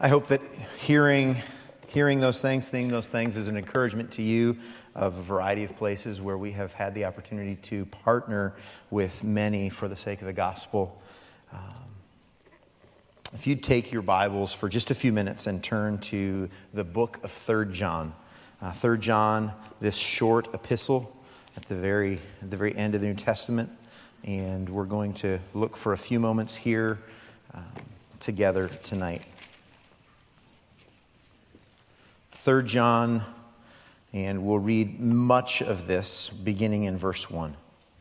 I hope that hearing those things, seeing those things is an encouragement to you of a variety of places where we have had the opportunity to partner with many for the sake of the gospel. If you'd take your Bibles for just a few minutes and turn to the book of 3 John. 3 John, this short epistle at the very end of the New Testament. And we're going to look for a few moments here together tonight. 3 John, and we'll read much of this beginning in verse 1.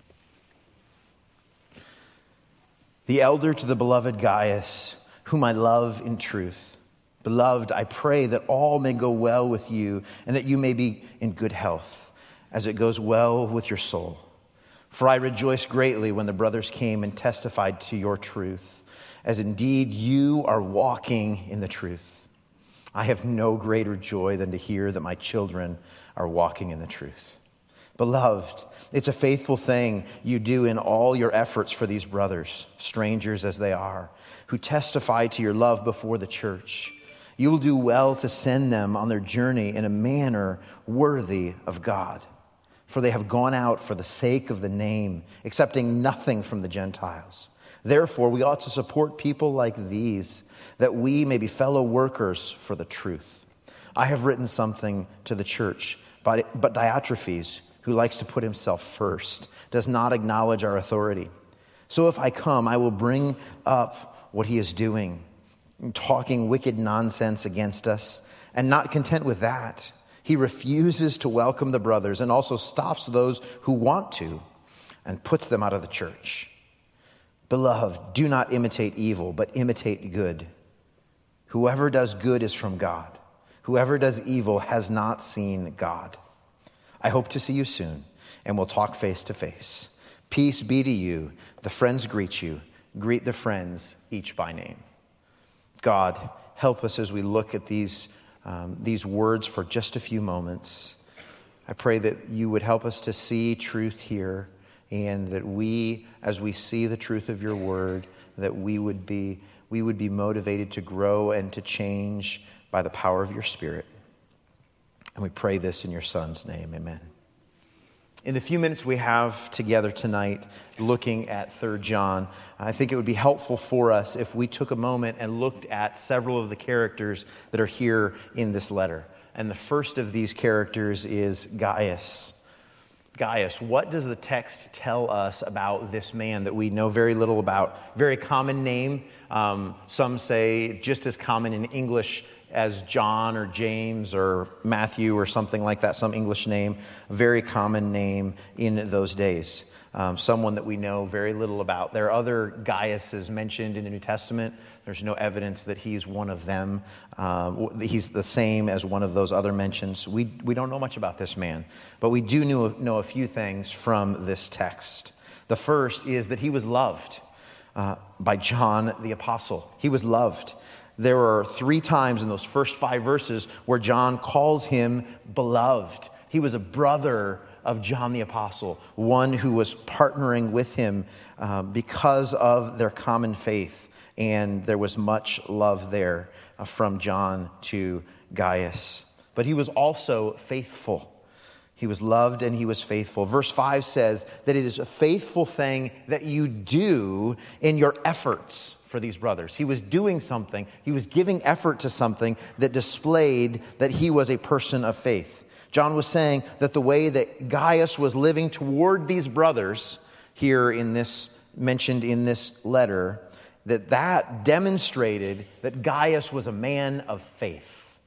The elder to the beloved Gaius, whom I love in truth. Beloved, I pray that all may go well with you and that you may be in good health, as it goes well with your soul. For I rejoiced greatly when the brothers came and testified to your truth, as indeed you are walking in the truth. I have no greater joy than to hear that my children are walking in the truth. Beloved, it's a faithful thing you do in all your efforts for these brothers, strangers as they are, who testify to your love before the church. You will do well to send them on their journey in a manner worthy of God. For they have gone out for the sake of the name, accepting nothing from the Gentiles. Therefore, we ought to support people like these, that we may be fellow workers for the truth. I have written something to the church, but Diotrephes, who likes to put himself first, does not acknowledge our authority. So if I come, I will bring up what he is doing, talking wicked nonsense against us, and not content with that, he refuses to welcome the brothers and also stops those who want to and puts them out of the church. Beloved, do not imitate evil, but imitate good. Whoever does good is from God. Whoever does evil has not seen God. I hope to see you soon, and we'll talk face to face. Peace be to you. The friends greet you. Greet the friends, each by name. God, help us as we look at these words for just a few moments. I pray that you would help us to see truth here, and that we, as we see the truth of your word, that we would be motivated to grow and to change by the power of your Spirit. And we pray this in your Son's name, amen. In the few minutes we have together tonight looking at 3 John, I think it would be helpful for us if we took a moment and looked at several of the characters that are here in this letter. And the first of these characters is Gaius. Gaius, what does the text tell us about this man that we know very little about? Very common name. Some say just as common in English as John or James or Matthew or something like that, some English name. A very common name in those days. Someone that we know very little about. There are other Gaiuses mentioned in the New Testament. There's no evidence that he's one of them. He's the same as one of those other mentions. We don't know much about this man, but we do know a few things from this text. The first is that he was loved by John the Apostle. He was loved. There are 3 times in those first 5 verses where John calls him beloved. He was a brother of John the Apostle, one who was partnering with him because of their common faith. And there was much love there from John to Gaius. But he was also faithful. He was loved and he was faithful. Verse 5 says that it is a faithful thing that you do in your efforts for these brothers. He was doing something. He was giving effort to something that displayed that he was a person of faith. John was saying that the way that Gaius was living toward these brothers here mentioned in this letter, that demonstrated that Gaius was a man of faith.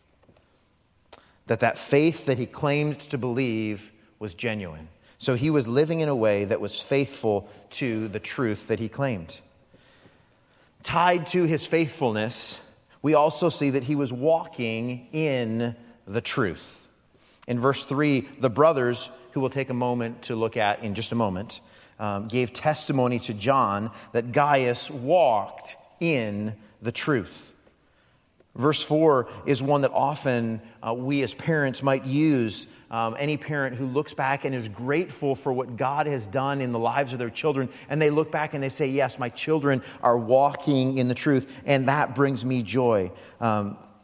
That faith that he claimed to believe was genuine. So he was living in a way that was faithful to the truth that he claimed. Tied to his faithfulness, we also see that he was walking in the truth. In verse 3, the brothers, who we'll take a moment to look at in just a moment, gave testimony to John that Gaius walked in the truth. Verse 4 is one that often we as parents might use. Any parent who looks back and is grateful for what God has done in the lives of their children, and they look back and they say, yes, my children are walking in the truth, and that brings me joy.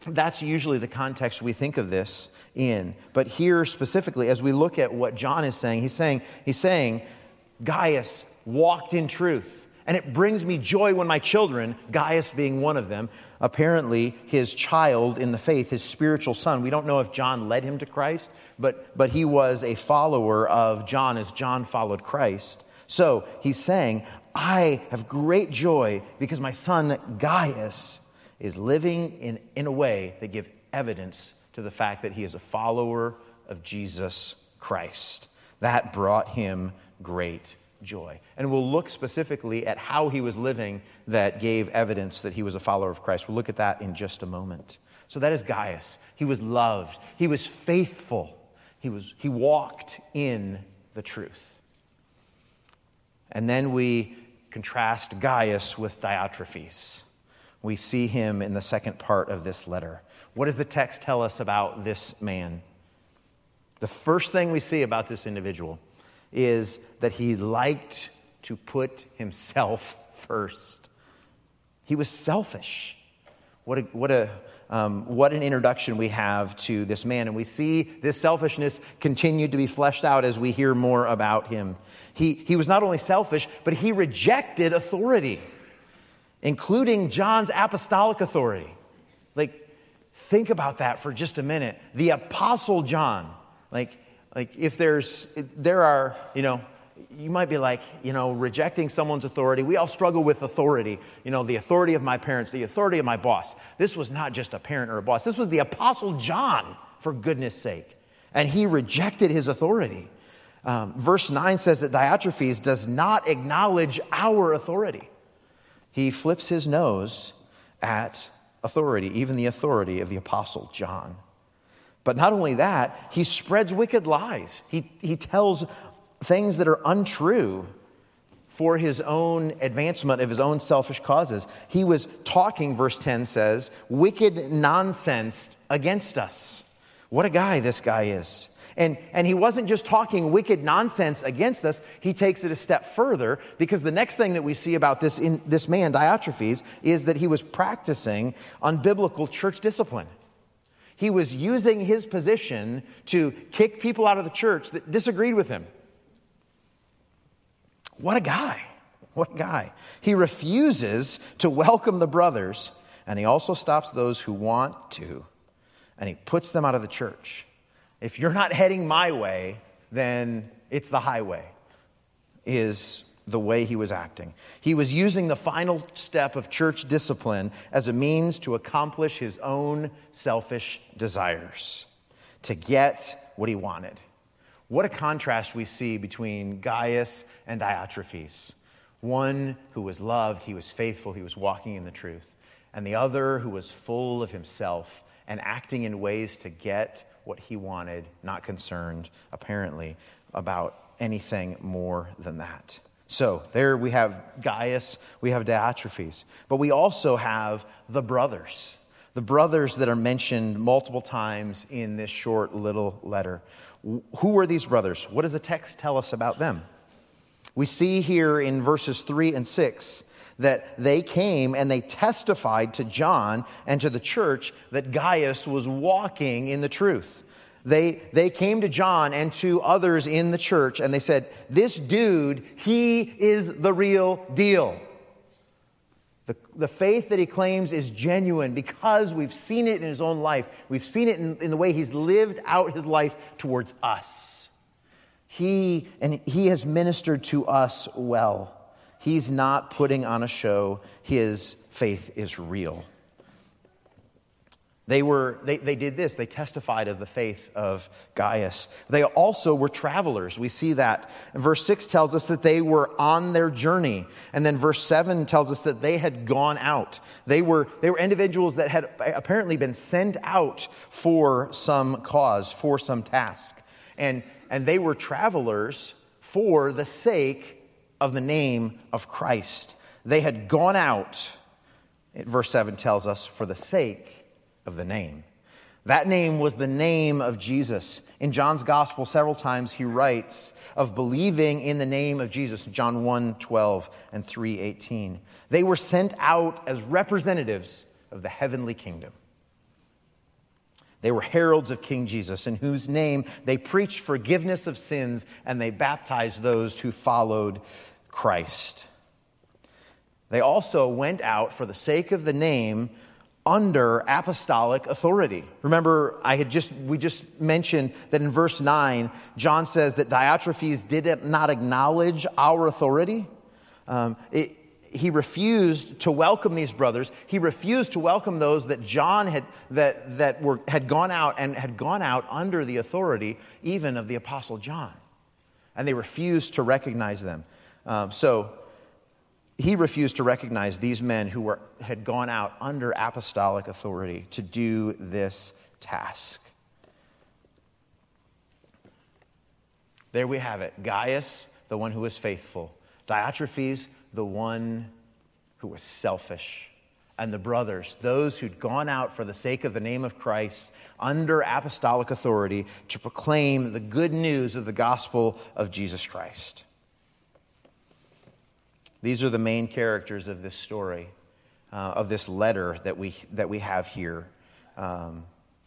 That's usually the context we think of this in. But here specifically, as we look at what John is saying, he's saying, Gaius walked in truth. And it brings me joy when my children, Gaius being one of them, apparently his child in the faith, his spiritual son. We don't know if John led him to Christ, but he was a follower of John as John followed Christ. So he's saying, I have great joy because my son Gaius is living in a way that gives evidence to the fact that he is a follower of Jesus Christ. That brought him great joy. And we'll look specifically at how he was living that gave evidence that he was a follower of Christ. We'll look at that in just a moment. So that is Gaius. He was loved. He was faithful. He walked in the truth. And then we contrast Gaius with Diotrephes. We see him in the second part of this letter. What does the text tell us about this man? The first thing we see about this individual is that he liked to put himself first. He was selfish. What an introduction we have to this man. And we see this selfishness continue to be fleshed out as we hear more about him. He was not only selfish, but he rejected authority, including John's apostolic authority. Think about that for just a minute. The Apostle John, if there are, you might be rejecting someone's authority. We all struggle with authority. The authority of my parents, the authority of my boss. This was not just a parent or a boss. This was the Apostle John, for goodness sake. And he rejected his authority. Verse 9 says that Diotrephes does not acknowledge our authority. He flips his nose at authority, even the authority of the Apostle John. But not only that, he spreads wicked lies. He tells things that are untrue for his own advancement of his own selfish causes. He was talking, verse 10 says, wicked nonsense against us. What a guy this guy is. And he wasn't just talking wicked nonsense against us. He takes it a step further, because the next thing that we see about this man, Diotrephes, is that he was practicing unbiblical church discipline. He was using his position to kick people out of the church that disagreed with him. What a guy. What a guy. He refuses to welcome the brothers, and he also stops those who want to, and he puts them out of the church. If you're not heading my way, then it's the highway, is the way he was acting. He was using the final step of church discipline as a means to accomplish his own selfish desires, to get what he wanted. What a contrast we see between Gaius and Diotrephes. One who was loved, he was faithful, he was walking in the truth. And the other who was full of himself and acting in ways to get what he wanted, not concerned, apparently, about anything more than that. So there we have Gaius, we have Diotrephes, but we also have the brothers that are mentioned multiple times in this short little letter. Who were these brothers? What does the text tell us about them? We see here in verses 3 and 6 that they came and they testified to John and to the church that Gaius was walking in the truth. They came to John and to others in the church and they said, this dude, he is the real deal. The faith that he claims is genuine because we've seen it in his own life. We've seen it in the way he's lived out his life towards us. He has ministered to us well. He's not putting on a show. His faith is real. They did this. They testified of the faith of Gaius. They also were travelers. We see that. And verse 6 tells us that they were on their journey. And then verse 7 tells us that they had gone out. They were individuals that had apparently been sent out for some cause, for some task. And they were travelers for the sake of the name of Christ. They had gone out, verse 7 tells us, for the sake of the name. That name was the name of Jesus. In John's gospel, several times he writes of believing in the name of Jesus, John 1:12 and 3:18. They were sent out as representatives of the heavenly kingdom. They were heralds of King Jesus, in whose name they preached forgiveness of sins and they baptized those who followed Christ. They also went out for the sake of the name under apostolic authority. Remember, we just mentioned that in verse 9, John says that Diotrephes did not acknowledge our authority. He refused to welcome these brothers. He refused to welcome those that John had gone out under the authority even of the Apostle John, and they refused to recognize them. So he refused to recognize these men who had gone out under apostolic authority to do this task. There we have it. Gaius, the one who was faithful. Diotrephes, the one who was selfish. And the brothers, those who'd gone out for the sake of the name of Christ under apostolic authority to proclaim the good news of the gospel of Jesus Christ. These are the main characters of this story, of this letter that we have here. But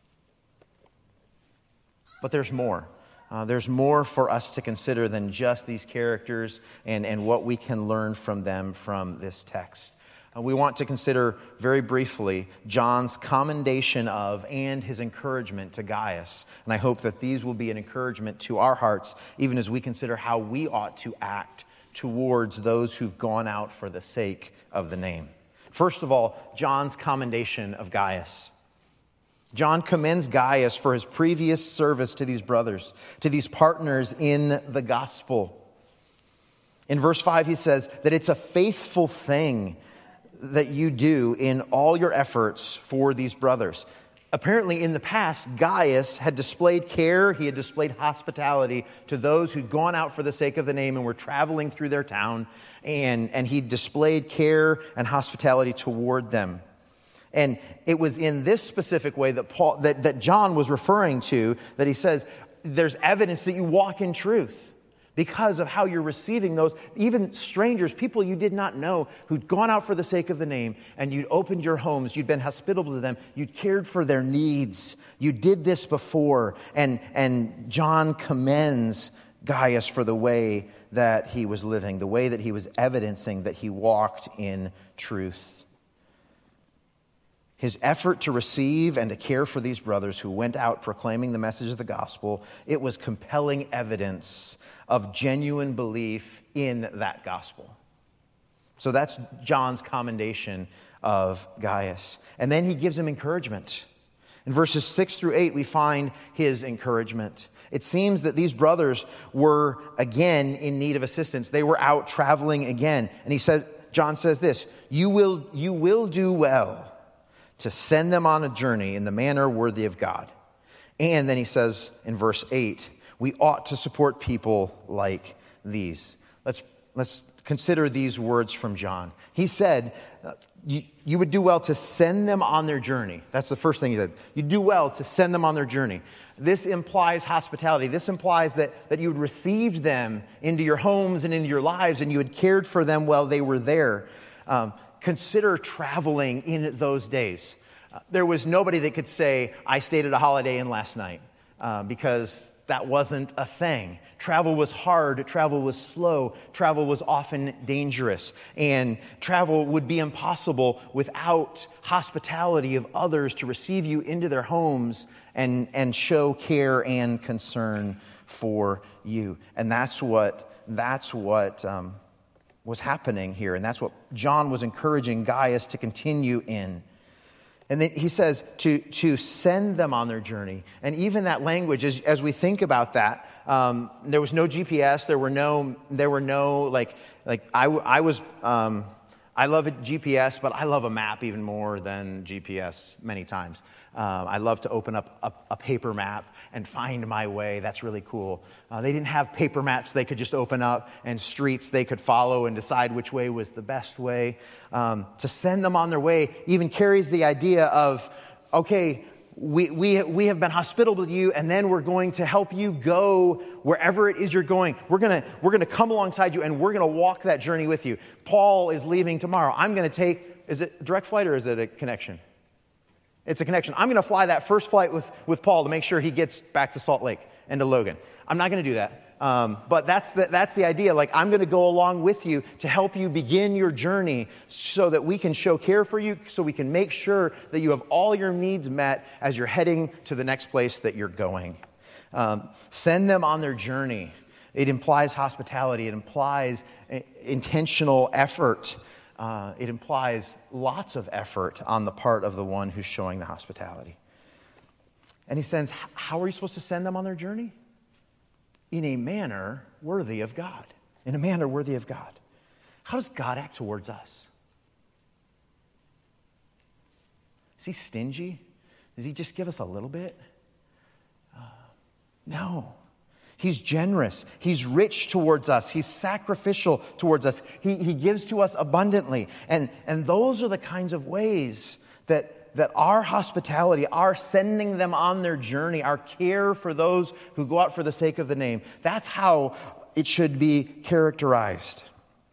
there's more. There's more for us to consider than just these characters and what we can learn from them from this text. We want to consider very briefly John's commendation of and his encouragement to Gaius. And I hope that these will be an encouragement to our hearts, even as we consider how we ought to act towards those who've gone out for the sake of the name. First of all, John's commendation of Gaius. John commends Gaius for his previous service to these brothers, to these partners in the gospel. In verse 5, he says that it's a faithful thing that you do in all your efforts for these brothers. Apparently, in the past, Gaius had displayed care, he had displayed hospitality to those who'd gone out for the sake of the name and were traveling through their town, and he displayed care and hospitality toward them. And it was in this specific way that John was referring to, that he says, there's evidence that you walk in truth because of how you're receiving those, even strangers, people you did not know, who'd gone out for the sake of the name, and you'd opened your homes, you'd been hospitable to them, you'd cared for their needs. You did this before. And John commends Gaius for the way that he was living, the way that he was evidencing that he walked in truth. His effort to receive and to care for these brothers who went out proclaiming the message of the gospel, it was compelling evidence of genuine belief in that gospel. So that's John's commendation of Gaius. And then he gives him encouragement. In verses 6 through 8, we find his encouragement. It seems that these brothers were again in need of assistance. They were out traveling again. And John says this, you will do well to send them on a journey in the manner worthy of God. And then he says in verse 8, we ought to support people like these. Let's consider these words from John. He said, you would do well to send them on their journey. That's the first thing he said. You do well to send them on their journey. This implies hospitality. This implies that you had received them into your homes and into your lives, and you had cared for them while they were there. Consider traveling in those days. There was nobody that could say, I stayed at a Holiday Inn last night, because that wasn't a thing. Travel was hard, travel was slow, travel was often dangerous, and travel would be impossible without hospitality of others to receive you into their homes and show care and concern for you. And that's what was happening here, and that's what John was encouraging Gaius to continue in. And then he says to send them on their journey. And even that language, as we think about that, there was no GPS. There were no I love a GPS, but I love a map even more than GPS many times. I love to open up a paper map and find my way. That's really cool. They didn't have paper maps they could just open up and streets they could follow and decide which way was the best way. To send them on their way even carries the idea of, okay, we have been hospitable to you, and then we're going to help you go wherever it is you're going. We're going to come alongside you, and we're going to walk that journey with you. Paul is leaving tomorrow. I'm going to take, is it a direct flight or is it a connection? It's a connection. I'm going to fly that first flight with Paul to make sure he gets back to Salt Lake and to Logan. I'm not going to do that. But that's the idea. Like, I'm going to go along with you to help you begin your journey so that we can show care for you, so we can make sure that you have all your needs met as you're heading to the next place that you're going. Send them on their journey. It implies hospitality. It implies intentional effort. It implies lots of effort on the part of the one who's showing the hospitality. And he says, how are you supposed to send them on their journey? In a manner worthy of God. In a manner worthy of God. How does God act towards us? Is he stingy? Does he just give us a little bit? No. He's generous. He's rich towards us. He's sacrificial towards us. He gives to us abundantly. And those are the kinds of ways that our hospitality, our sending them on their journey, our care for those who go out for the sake of the name, that's how it should be characterized.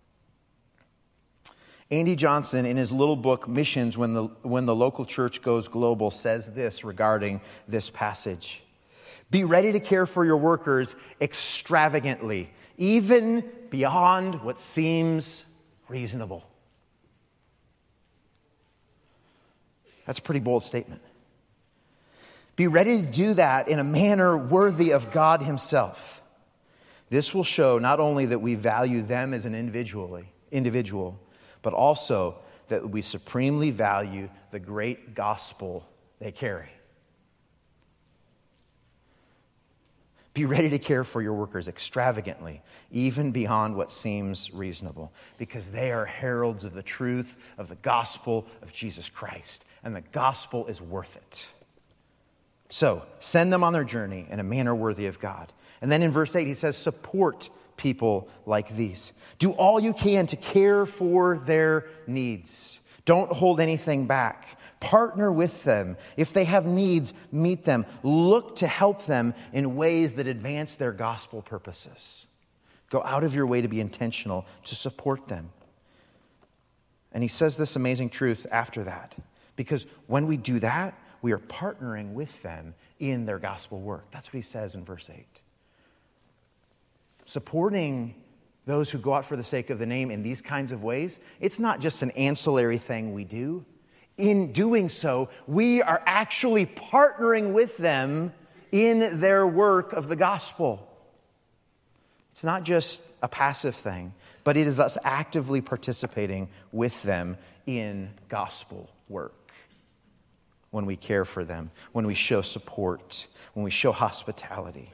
Andy Johnson, in his little book, Missions, When the Local Church Goes Global, says this regarding this passage. Be ready to care for your workers extravagantly, even beyond what seems reasonable. That's a pretty bold statement. Be ready to do that in a manner worthy of God himself. This will show not only that we value them as an individual, but also that we supremely value the great gospel they carry. Be ready to care for your workers extravagantly, even beyond what seems reasonable, because they are heralds of the truth of the gospel of Jesus Christ, and the gospel is worth it. So, send them on their journey in a manner worthy of God. And then in verse 8, he says, support people like these. Do all you can to care for their needs. Don't hold anything back. Partner with them. If they have needs, meet them. Look to help them in ways that advance their gospel purposes. Go out of your way to be intentional to support them. And he says this amazing truth after that. Because when we do that, we are partnering with them in their gospel work. That's what he says in verse 8. Supporting those who go out for the sake of the name in these kinds of ways, it's not just an ancillary thing we do. In doing so, we are actually partnering with them in their work of the gospel. It's not just a passive thing, but it is us actively participating with them in gospel work. When we care for them, when we show support, when we show hospitality.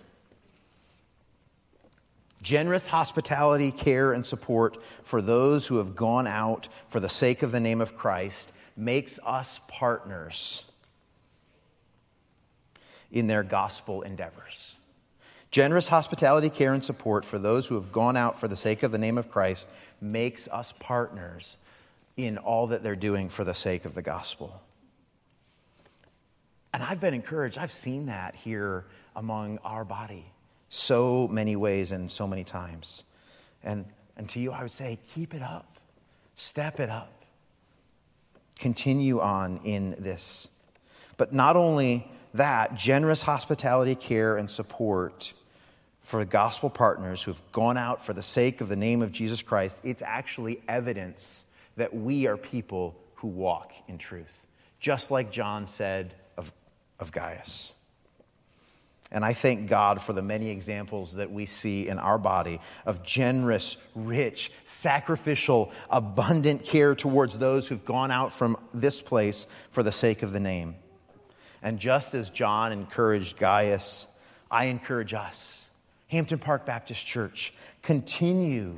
Generous hospitality, care, and support for those who have gone out for the sake of the name of Christ makes us partners in their gospel endeavors. Generous hospitality, care, and support for those who have gone out for the sake of the name of Christ makes us partners in all that they're doing for the sake of the gospel. And I've been encouraged. I've seen that here among our body so many ways and so many times. And to you, I would say, keep it up. Step it up. Continue on in this. But not only that, generous hospitality, care, and support for gospel partners who have gone out for the sake of the name of Jesus Christ, it's actually evidence that we are people who walk in truth. Just like John said of Gaius. And I thank God for the many examples that we see in our body of generous, rich, sacrificial, abundant care towards those who've gone out from this place for the sake of the name. And just as John encouraged Gaius, I encourage us, Hampton Park Baptist Church, continue,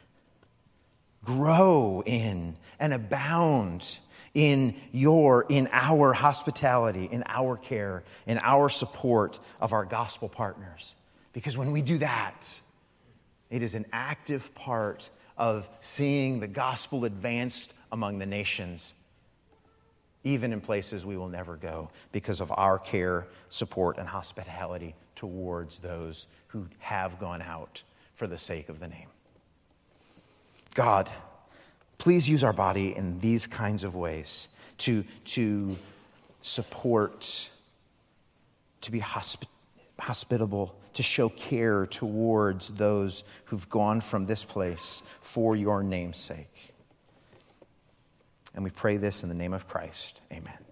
grow in, and abound in our hospitality, in our care, in our support of our gospel partners. Because when we do that, it is an active part of seeing the gospel advanced among the nations, even in places we will never go, because of our care, support, and hospitality towards those who have gone out for the sake of the name. God, please use our body in these kinds of ways to support, to be hospitable, to show care towards those who've gone from this place for your name's sake. And we pray this in the name of Christ. Amen.